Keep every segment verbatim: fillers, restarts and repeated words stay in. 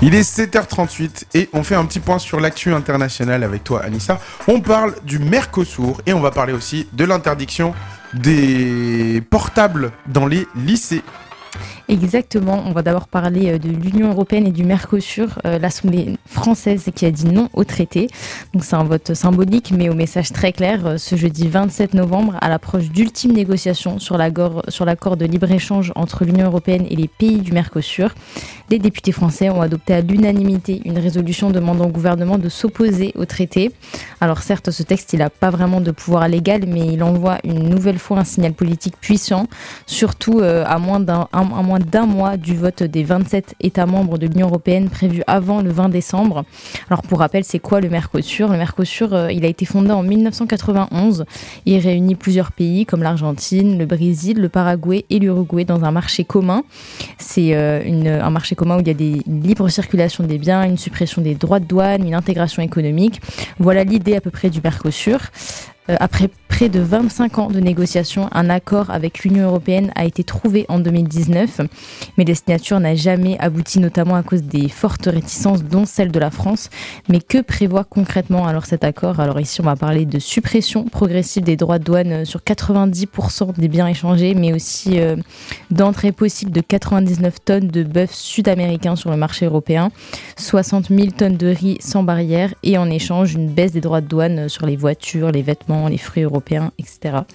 Il est sept heures trente-huit et on fait un petit point sur l'actu internationale avec toi, Anissa. On parle du Mercosur et on va parler aussi de l'interdiction des portables dans les lycées. Exactement, on va d'abord parler de l'Union européenne et du Mercosur, euh, l'Assemblée française qui a dit non au traité. Donc c'est un vote symbolique mais au message très clair. Ce jeudi vingt-sept novembre, à l'approche d'ultimes négociations sur l'accord, sur l'accord de libre-échange entre l'Union européenne et les pays du Mercosur, les députés français ont adopté à l'unanimité une résolution demandant au gouvernement de s'opposer au traité. Alors certes, ce texte il n'a pas vraiment de pouvoir légal, mais il envoie une nouvelle fois un signal politique puissant, surtout euh, à moins d'un un, à moins d'un mois du vote des vingt-sept États membres de l'Union européenne prévu avant le vingt décembre. Alors pour rappel, c'est quoi le Mercosur ? Le Mercosur, euh, il a été fondé en dix-neuf cent quatre-vingt-onze. Il réunit plusieurs pays comme l'Argentine, le Brésil, le Paraguay et l'Uruguay dans un marché commun. C'est euh, une, un marché commun où il y a des, une libre circulation des biens, une suppression des droits de douane, une intégration économique. Voilà l'idée à peu près du Mercosur. Euh, après près de vingt-cinq ans de négociations, un accord avec l'Union européenne a été trouvé en deux mille dix-neuf, mais la signature n'a jamais abouti, notamment à cause des fortes réticences, dont celle de la France. Mais que prévoit concrètement alors cet accord ? Alors ici, on va parler de suppression progressive des droits de douane sur quatre-vingt-dix pour cent des biens échangés, mais aussi euh, d'entrée possible de quatre-vingt-dix-neuf tonnes de bœuf sud-américain sur le marché européen, soixante mille tonnes de riz sans barrière, et en échange, une baisse des droits de douane sur les voitures, les vêtements, les fruits européens, et cetera.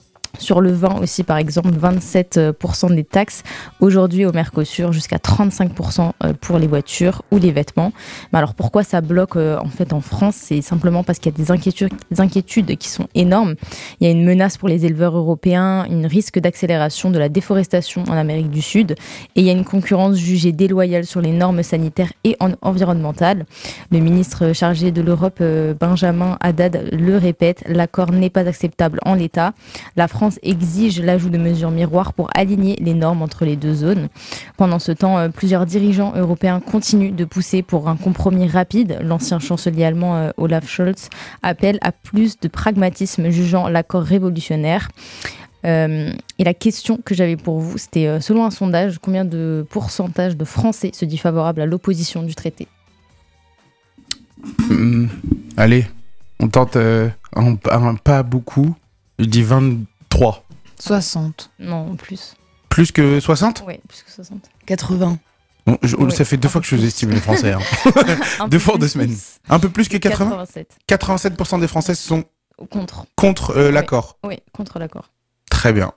Sur le vin aussi, par exemple, vingt-sept pour cent des taxes aujourd'hui au Mercosur, jusqu'à trente-cinq pour cent pour les voitures ou les vêtements. Mais alors pourquoi ça bloque en fait en France ? C'est simplement parce qu'il y a des inquiétudes, des inquiétudes qui sont énormes. Il y a une menace pour les éleveurs européens, un risque d'accélération de la déforestation en Amérique du Sud, et il y a une concurrence jugée déloyale sur les normes sanitaires et en- environnementales. Le ministre chargé de l'Europe, Benjamin Haddad, le répète, l'accord n'est pas acceptable en l'état. La France France exige l'ajout de mesures miroirs pour aligner les normes entre les deux zones. Pendant ce temps, plusieurs dirigeants européens continuent de pousser pour un compromis rapide. L'ancien chancelier allemand Olaf Scholz appelle à plus de pragmatisme, jugeant l'accord révolutionnaire. Euh, et la question que j'avais pour vous, c'était euh, selon un sondage, combien de pourcentage de Français se dit favorable à l'opposition du traité ? Mmh, allez, on tente euh, un, un, pas beaucoup. Je dis vingt-trois. soixante. Non, plus. Plus que soixante ? Oui, plus que soixante. quatre-vingts. Bon, je, Oui, ça fait deux fois que je sous-estime les Français. Hein. deux fois en deux semaines. Un peu plus que quatre-vingts ? quatre-vingt-sept. quatre-vingt-sept pour cent des Français sont Contre. contre euh, Oui. l'accord. Oui, contre l'accord. Très bien.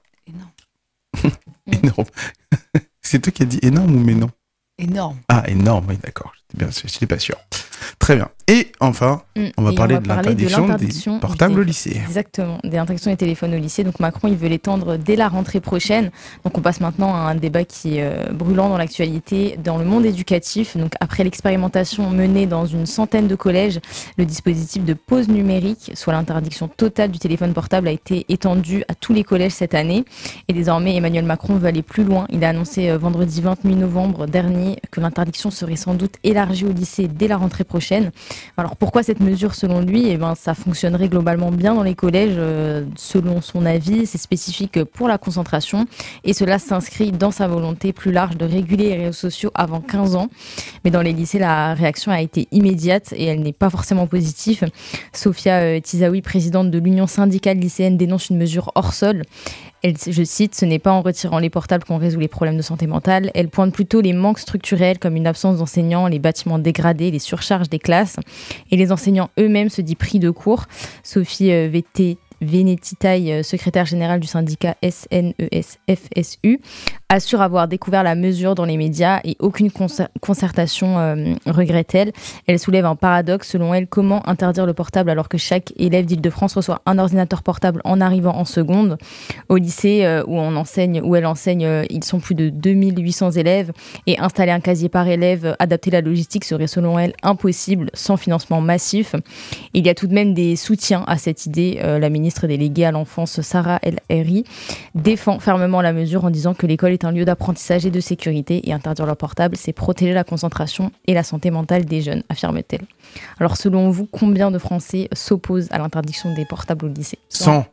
Énorme. Énorme. C'est toi qui as dit énorme ou mais non ? Énorme. Ah, énorme, oui, d'accord. J'étais bien, j'étais pas sûr. Très bien. Et enfin, Mmh. on va Et parler on va de parler l'interdiction, de l'interdiction des portables des- au lycée. Exactement, des interdictions des téléphones au lycée. Donc Macron, il veut l'étendre dès la rentrée prochaine. Donc on passe maintenant à un débat qui est euh, brûlant dans l'actualité, dans le monde éducatif. Donc après l'expérimentation menée dans une centaine de collèges, le dispositif de pause numérique, soit l'interdiction totale du téléphone portable, a été étendu à tous les collèges cette année. Et désormais, Emmanuel Macron veut aller plus loin. Il a annoncé euh, vendredi vingt-huit novembre dernier que l'interdiction serait sans doute élargie au lycée dès la rentrée prochaine. Alors pourquoi cette mesure selon lui ? Eh ben, ça fonctionnerait globalement bien dans les collèges euh, selon son avis. C'est spécifique pour la concentration et cela s'inscrit dans sa volonté plus large de réguler les réseaux sociaux avant quinze ans. Mais dans les lycées, la réaction a été immédiate et elle n'est pas forcément positive. Sophia euh, Tizaoui, présidente de l'Union syndicale lycéenne, dénonce une mesure hors sol. Elle, je cite, « Ce n'est pas en retirant les portables qu'on résout les problèmes de santé mentale. » Elle pointe plutôt les manques structurels comme une absence d'enseignants, les bâtiments dégradés, les surcharges des classes. Et les enseignants eux-mêmes se disent pris de court. Sophie euh, V T Venetitaille, secrétaire générale du syndicat S N E S F S U, assure avoir découvert la mesure dans les médias et aucune concer- concertation, euh, regrette-t-elle. Elle soulève un paradoxe. Selon elle, comment interdire le portable alors que chaque élève d'Île-de-France reçoit un ordinateur portable en arrivant en seconde ? Au lycée euh, où, on enseigne, où elle enseigne, euh, ils sont plus de deux mille huit cents élèves et installer un casier par élève, adapter la logistique serait selon elle impossible sans financement massif. Il y a tout de même des soutiens à cette idée. Euh, la ministre déléguée à l'enfance, Sarah El Haïry, défend fermement la mesure en disant que l'école est un lieu d'apprentissage et de sécurité et interdire leur portable, c'est protéger la concentration et la santé mentale des jeunes, affirme-t-elle. Alors selon vous, combien de Français s'opposent à l'interdiction des portables au lycée ? cent.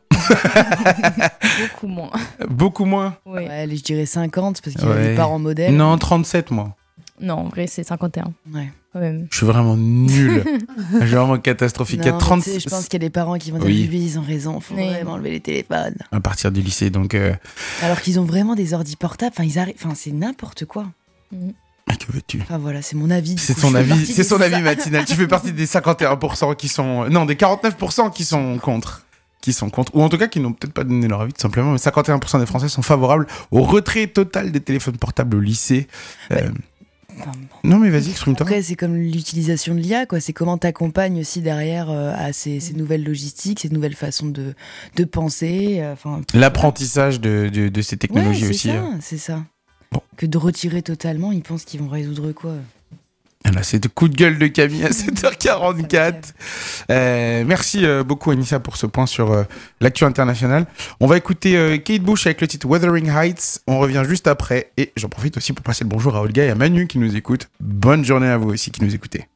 Beaucoup moins. Beaucoup moins. Oui. Ouais, allez, je dirais cinquante parce qu'il y a Ouais. des parents modèles. Non, trente-sept, moi. Non, en vrai, c'est cinquante et un. Ouais. Quand même. Je suis vraiment nul. Je suis vraiment catastrophique. Non, Il y a trente... tu sais, je pense qu'il y a des parents qui vont dire Oui. oui, ils ont raison, faut Oui. vraiment enlever les téléphones. À partir du lycée, donc... Euh... Alors qu'ils ont vraiment des ordi portables, enfin, ils arri- enfin c'est n'importe quoi. Mhm. ah, que veux-tu ? Enfin voilà, c'est mon avis. du C'est coup, son je fais avis, partie c'est des son ça. avis matinal. Tu fais partie des cinquante et un pour cent qui sont... Non, des quarante-neuf pour cent qui sont contre. Qui sont contre. Ou en tout cas, qui n'ont peut-être pas donné leur avis, tout simplement. Mais cinquante et un pour cent des Français sont favorables au retrait total des téléphones portables au lycée. Euh, Enfin, Non, mais vas-y, exprime-toi. Après, c'est comme l'utilisation de l'I A, quoi. C'est comment t'accompagnes aussi derrière euh, à ces, ces nouvelles logistiques, ces nouvelles façons de, de penser. euh, Enfin, L'apprentissage de, de, de ces ouais, technologies c'est aussi. ça, euh. c'est ça. Bon. Que de retirer totalement, ils pensent qu'ils vont résoudre quoi. Voilà, c'est le coup de gueule de Camille à sept heures quarante-quatre. Euh, merci euh, beaucoup Anissa pour ce point sur euh, l'actu internationale. On va écouter euh, Kate Bush avec le titre Wuthering Heights. On revient juste après et j'en profite aussi pour passer le bonjour à Olga et à Manu qui nous écoutent. Bonne journée à vous aussi qui nous écoutez.